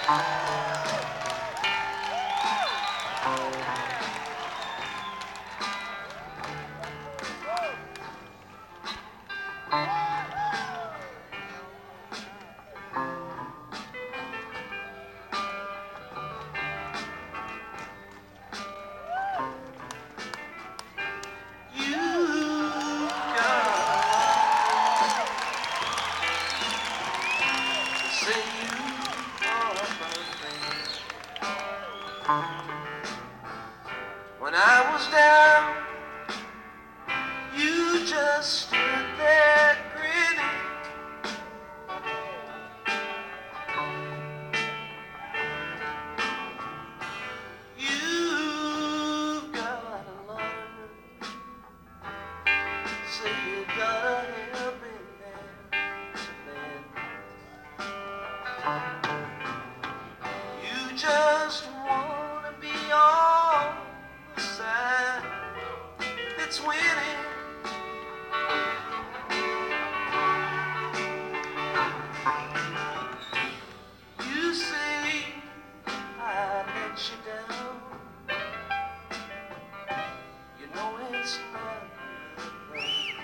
When I was down, you just stood there grinning. You've got a love, say you got a helping hand. You just wanna be on the side that's winning. You say I let you down. You know it's not right.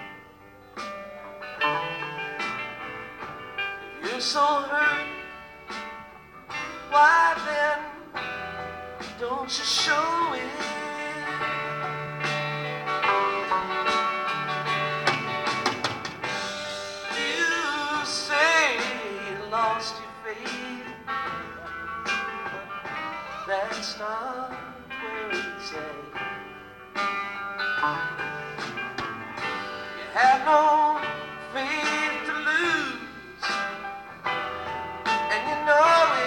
If you're so hurt, why then don't you show it? You say you lost your faith, but that's not where it's at. You have no faith to lose, and you know it.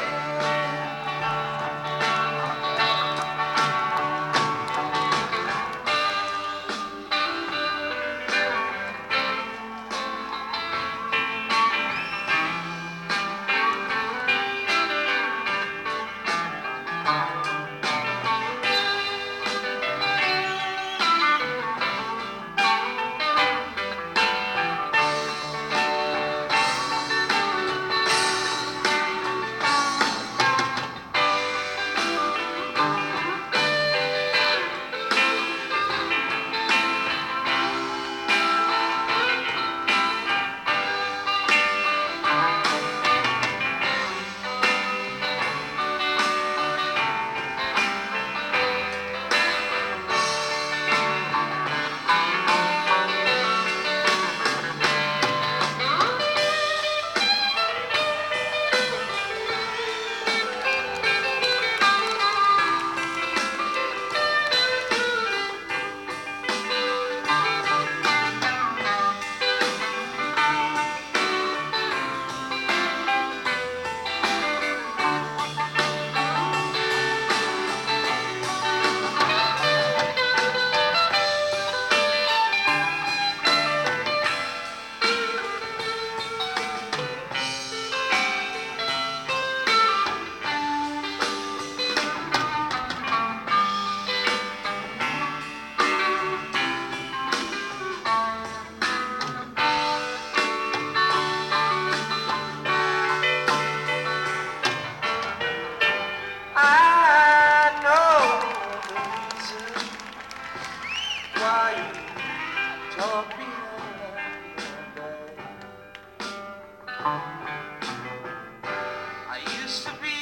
I used to be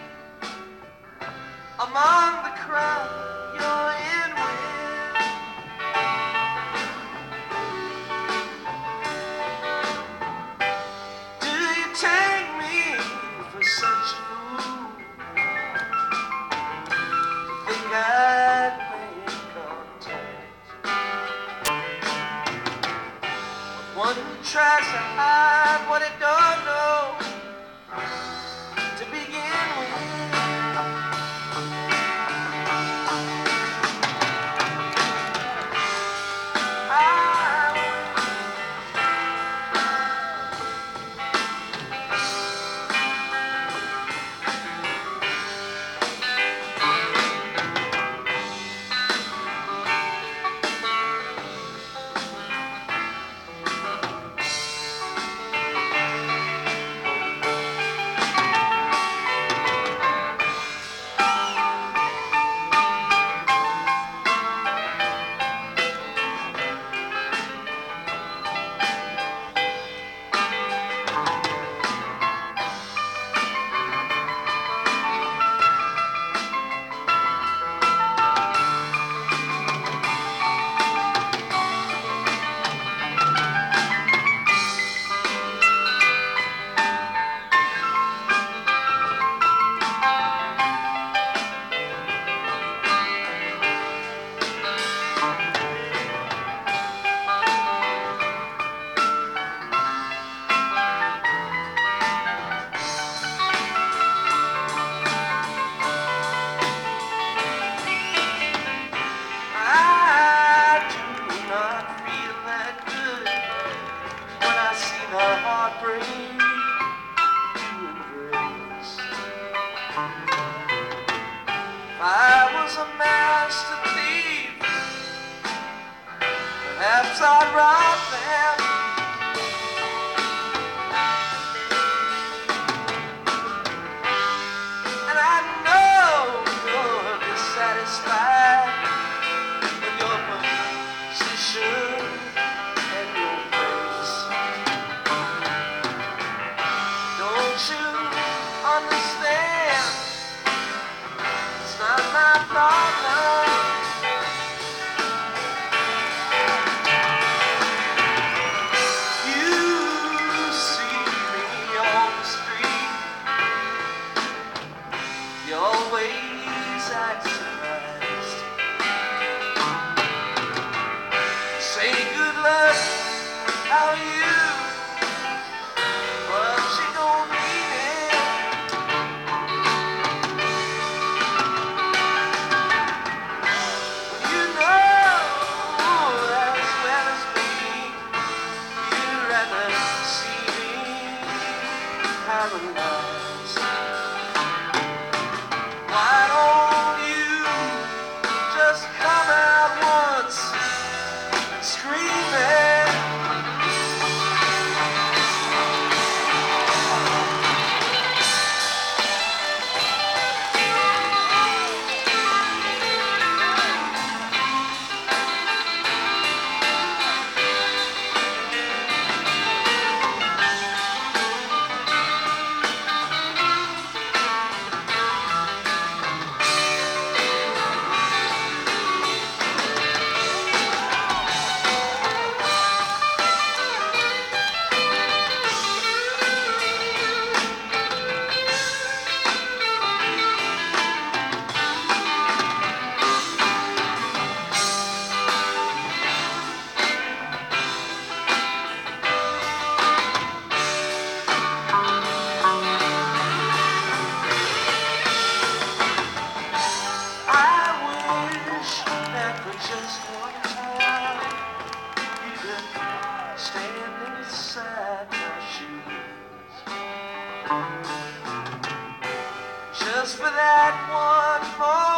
among the crowd you're in with. Do you take me for such a fool to think I'd make contact? One who tries to hide what it don't know to begin with. I do not feel that good when I see the heartbreak you embrace. If I was a master thief, perhaps I'd rob them. And I know you're dissatisfied with your position and your face. Don't you understand? It's not my problem. You see me on the street, you always act surprised. Say good luck, how are you? But she don't mean it. When you know as well as me, you'd rather see me paralyzed. Why don't you just come out once and scream it? Just one time you could stand inside my shoes. Just for that one more